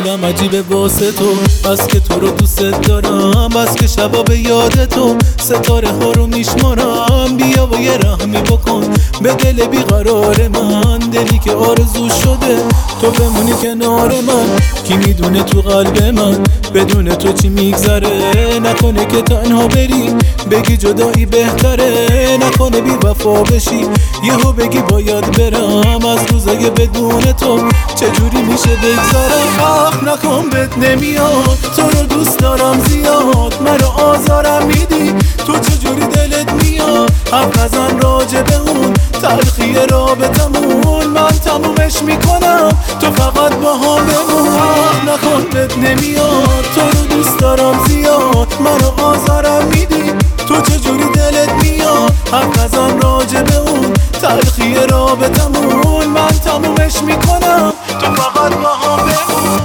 حالم عجیبه واسه تو، بس که تو رو دوست دارم، بس که شبا به یاد تو ستاره ها رو میشمارم. بیا و یه رحمی بکن به دل بیقرار من، دلی که آرزو شده تو بمونی کنار من. کی میدونه تو قلب من بدون تو چی میگذره، نکنه که تنها بری بگی جدایی بهتره، نکنه بی وفا بشی یهو بگی باید برم از روزای بدون تو چجوری میشه بگذارم. آخ نکن بد نمیاد، تو رو دوست دارم زیاد، منو آزارم میدی تو چجوری دلت میاد. حرف نزن راجع به اون تلخی رابطمون، من تمومش میکنم تو فقط با هم بمون. آخ نکن بد نمیاد، تو رو دوست دارم زیاد، منو آزارم میدی تو چجوری دلت میاد. حرف نزن راجع به اون تلخی رابطمون، من تمومش میکنم تو فقط با هم بمون.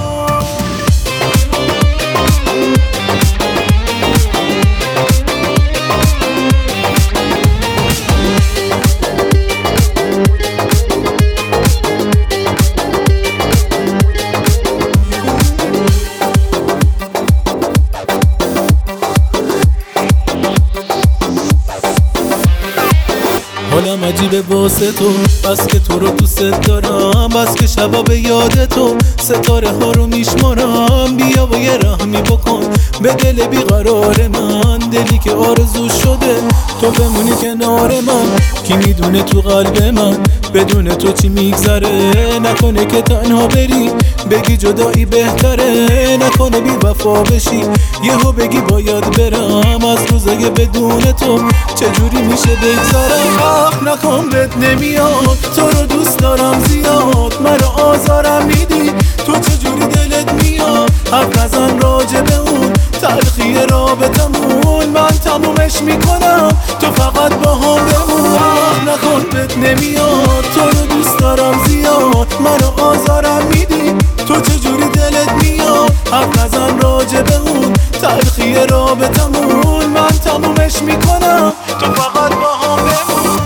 حالم عجیبه واسه تو، بس که تو رو دوست دارم، بس که شبا به یاد تو ستاره ها رو میشمارم. بیا و یه رحمی بکن به دل بیقرار من، دلی که آرزو شده تو بمونی کنار من. کی میدونه تو قلب من بدون تو چی میگذره، نکنه که تنها بری بگی جدایی بهتره، نکنه بی وفا بشی یهو بگی باید برم از روزای بدون تو چجوری میشه بگذارم. آخ نکن بد نمیاد، تو رو دوست دارم زیاد، منو آزارم میدی تو چجوری دلت میاد. حرف نزن راجع به اون تلخی رابطمون، من تمومش میکنم تو فقط با هم بمون. آخ نکن بد نمیاد، تو رو دوست دارم زیاد، منو آزارم میدی تو چجوری دلت میاد. حرف نزن راجع به اون تلخی رابطمون، من تمومش میکنم تو فقط با هم بمون.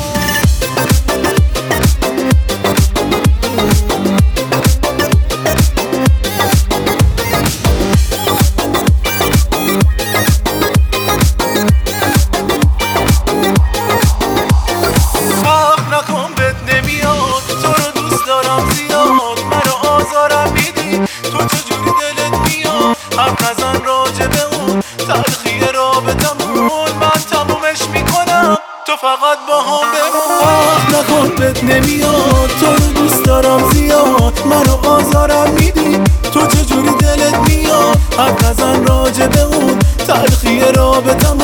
حرف نزن راجع به اون تلخی رابطمون، من تمومش میکنم تو فقط با هم بمون. آخ نکن بد نمیاد، تو رو دوست دارم زیاد، منو آزارم میدی تو چجوری دلت میاد. حرف نزن راجع به اون تلخی رابطمون.